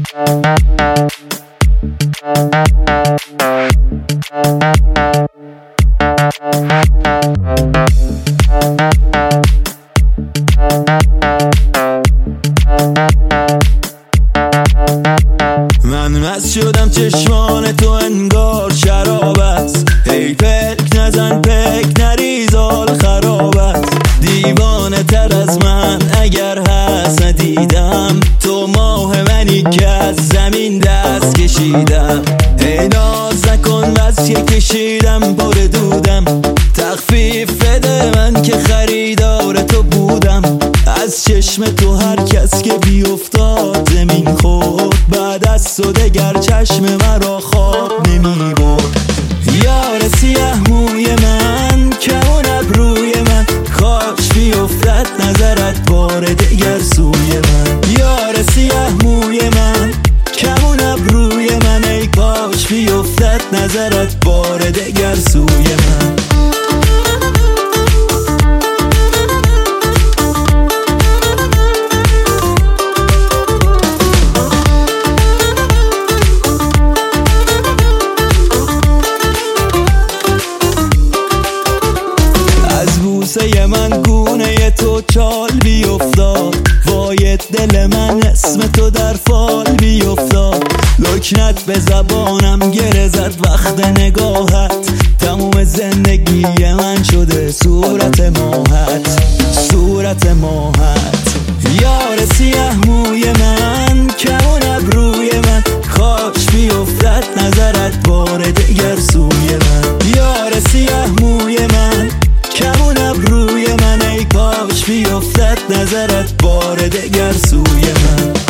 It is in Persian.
من مست شدم چشمان تو انگار شراب است. هی پک نزن پک نریز حال خراب است. دیوانه تر از من اگر هست ندیدم، تو ماه منی که از زمین دست کشیدم. ای ناز نکن بس که کشیدم بار دودم، تخفیف بده من که خریدار تو بودم. از چشم تو هر کس که بیفتاد زمین خورد، بعد از تو دگر چشم مرا خواب نمی برد. یار سیاه موی من، کمون ابروی من، کاش بیفتد نظرت بار دگر سوی من. یار سیاه موی من، کمون ابروی من، ای کاش بیفتد نظرت بار دگر سوی من. بوسه من گونه تو چال بیفتاد، وای دل من اسم تو در فال بیفتاد. لکنت به زبانم گره زد وقت نگاهت، تموم زندگی من شده صورت ماهت، صورت ماهت. یار سیاه موی من، کمون ابروی من، کاش بیفتد نظرت بار دگر سوی من. یار سیاه موی من، کمون ابروی من، ای کاش بیفتد نظرت بار دگر سوی من.